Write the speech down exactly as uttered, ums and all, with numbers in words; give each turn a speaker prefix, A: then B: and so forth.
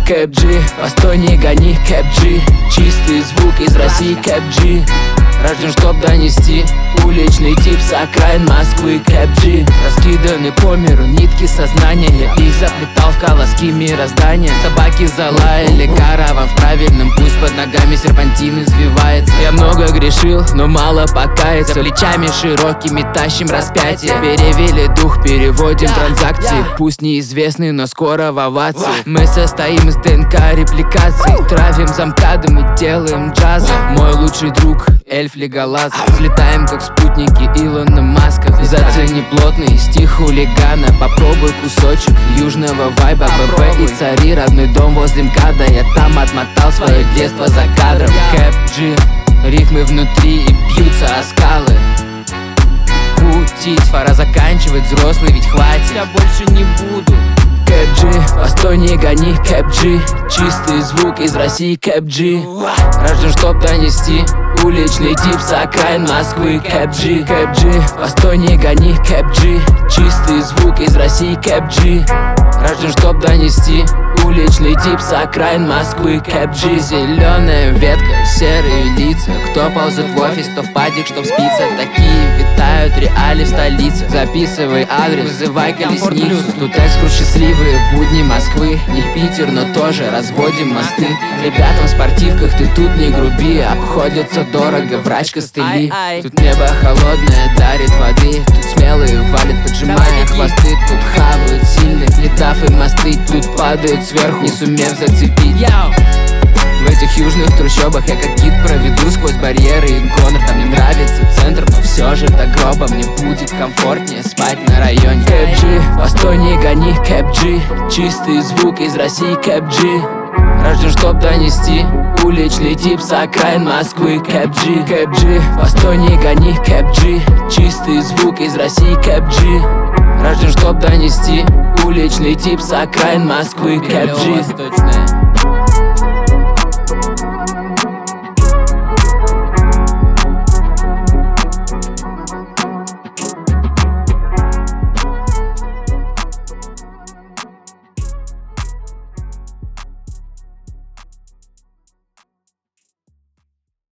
A: Кэп-Джи, постой, не гони, Кэп-Джи. Чистый звук из России, Кэп-Джи. Рожден, чтоб донести уличный тип с окраин Москвы. Кэп-Джи, раскиданы по миру нитки сознания. Я их заплетал в колоски мироздания. Собаки залаяли, караван в правильном пусть под ногами серпантин извивается. Я много грешил, но мало покаяться. За плечами широкими тащим распятие. Перевели дух, переводим транзакции. Пусть неизвестный, но скоро в овации. Мы состоим из ДНК репликаций. Травим замкадом и делаем джаза. Мой лучший друг эльф Леголас. Взлетаем как спутники Илона Маска. Зацени плотный стих хулигана. Попробуй кусочек южного вайба. БВ и цари, родной дом возле МКАДа. Я там отмотал свое детство за кадром. Кэп-Джи, рифмы внутри и бьются о скалы. Кутить, пора заканчивать, взрослый ведь хватит. Я больше не буду. Кэп-Джи, постой, не гони, Кэп-Джи. Чистый звук из России, Кэп-Джи. Рожден, чтоб донести уличный тип с окраин Москвы. Кэп-Джи, Кэп-Джи, постой, не гони, Кэп-Джи. Чистый звук из России, Кэп-Джи. Рожден, чтоб донести уличный тип с окраин Москвы. Кэп-Джи, зеленая ветка, серые лица. Кто ползет в офис, кто в падик, чтоб спиться. Такие витают реали в столице. Записывай адрес, вызывай колесницу. Тут экскурс счастливые будни Москвы. Не Питер, но тоже разводим мосты. Ребятам в спортивках ты тут не груби. Обходятся дорого, врач костыли. Тут небо холодное, дарит воды. Тут смелые валят, поджимая хвосты. Тут хавают сильных, летав и мосты. Тут падают сверху, не сумев зацепить. В этих южных трущобах я как гид проведу сквозь барьеры и гонор. Там мне нравится центр, но все же до гроба мне будет комфортнее спать на районе. Кэп-Джи, постой, не гони, Кэп-Джи. Чистый звук из России, Кэп-Джи. Рожден, чтоб донести уличный тип с окраин Москвы. Кэп-Джи, Кэп-Джи, постой, не гони, Кэп-Джи. Чистый звук из России, Кэп-Джи. Рожден, чтоб донести уличный тип с окраин Москвы. Кэп-Джи.